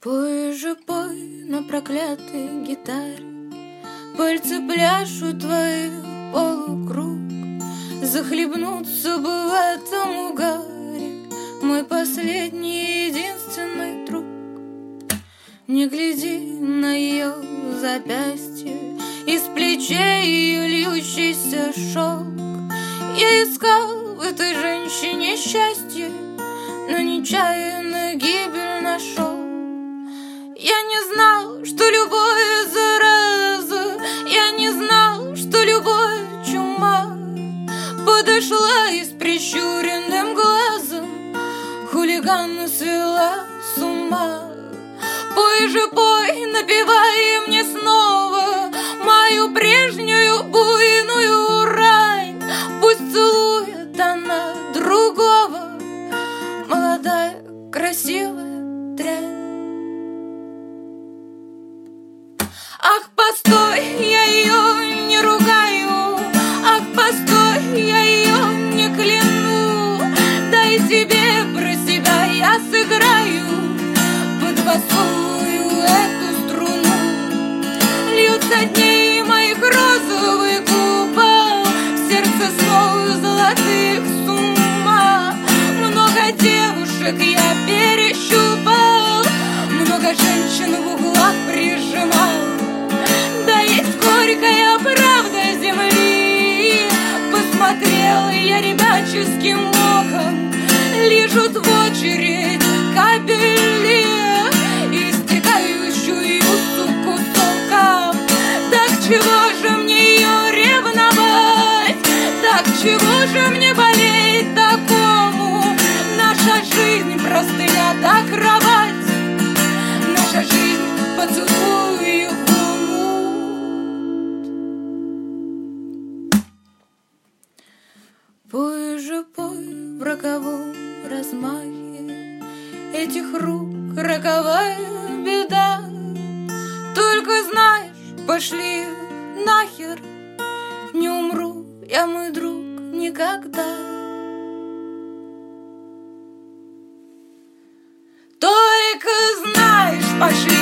Пой же, пой на проклятой гитаре, пальцы пляшут твои полукруг. Захлебнуться бы в этом угаре мой последний единственный друг. Не гляди на ее запястье, из плечей ее льющийся шелк. Я искал в этой женщине счастье, но нечаянно гибель нашел. Я не знал, что любовь зараза, я не знал, что любовь чума. Подошла и с прищуренным глазом хулигана свела с ума. Пой же, пой, напевай мне снова мою прежнюю буйную рань. Пусть целует она другого, молодая, красивая дрянь. Ах, постой, я ее не ругаю, ах, постой, я ее не кляну. Дай тебе про себя я сыграю под басовую эту струну. Льются дни моих розовых купол, в сердце снов золотых с ума. Много девушек я перещупал, много женщин в углах прижимал. Да есть горькая правда земли, посмотрел я ребяческим оком. Лижут в очередь капели, истекающую суку соком. Так чего же мне ее ревновать, так чего же мне болеть такому? Наша жизнь простыня да кровать, наша жизнь поцелуй умут. Пой же, пой в роковом размахе этих рук роковая беда. Только знаешь, пошли нахер, не умру я, мой друг, никогда. Только знаешь, пошли